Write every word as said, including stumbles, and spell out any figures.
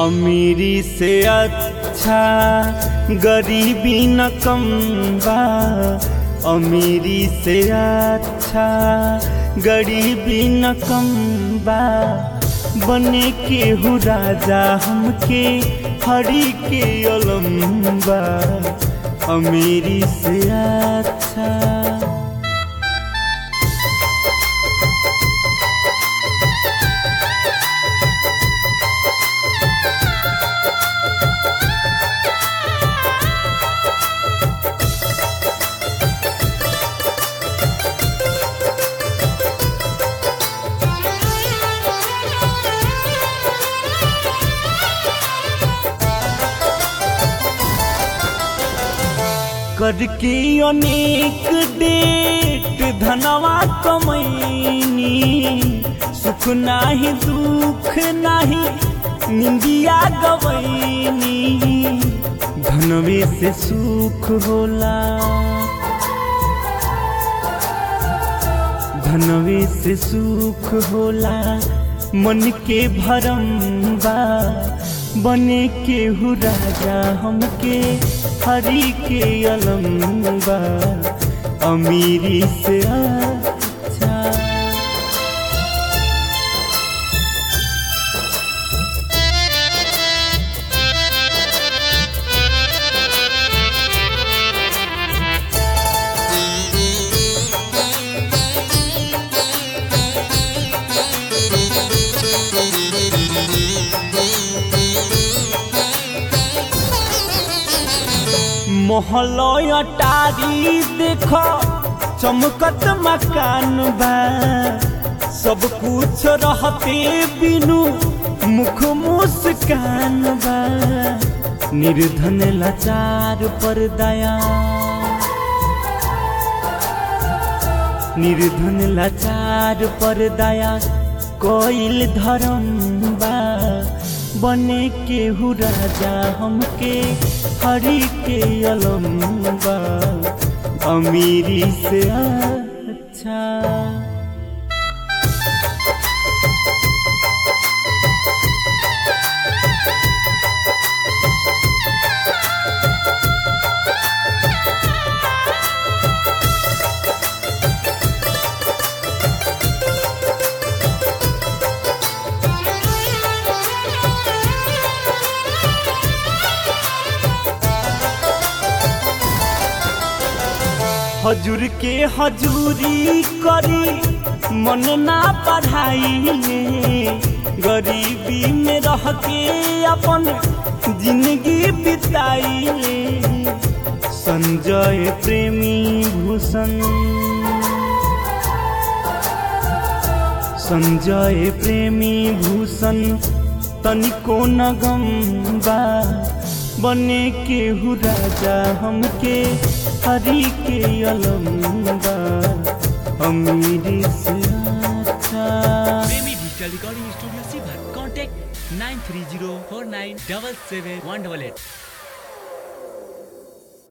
अमीरी से अच्छा गरीबी न कम बा। अमीरी से अच्छा गरीबी न कम बा। बने के हु राजा हमके हरी के अलम्बा। अमीरी से अच्छा करके अनेक डेट धनवा कमैनी। सुख नाही दुख नाही निंदिया गवैनी। धनवे से सुख होला, धनवे से सुख होला। मन के भरम बा। बने के हु राजा हमके हरी के अलम्बा। अमीरी से अच्छा मोहल्लो अटारी देखो चमकत मकान बा। सब कुछ रहते बिनु मुख मुस्कान बा। निर्धन लाचार पर दया, निर्धन लाचार पर दया कोइल धर्म बा। बने के हु राजा हमके हरी के अलम्बा। अमीरी से अच्छा हजूर के हजूरी करी मन ना पढ़ाई। गरीबी में रह के अपन जिंदगी बिताई। संजय प्रेमी भूषण, संजय प्रेमी भूषण तनिको न गम बा। बने के हु राजा हमके हरी के अलम्बा। अमीरी से अच्छा प्रेमी डिजिटल रिकॉर्डिंग स्टूडियो सीभर। Contact nine three zero four nine double seven one double at.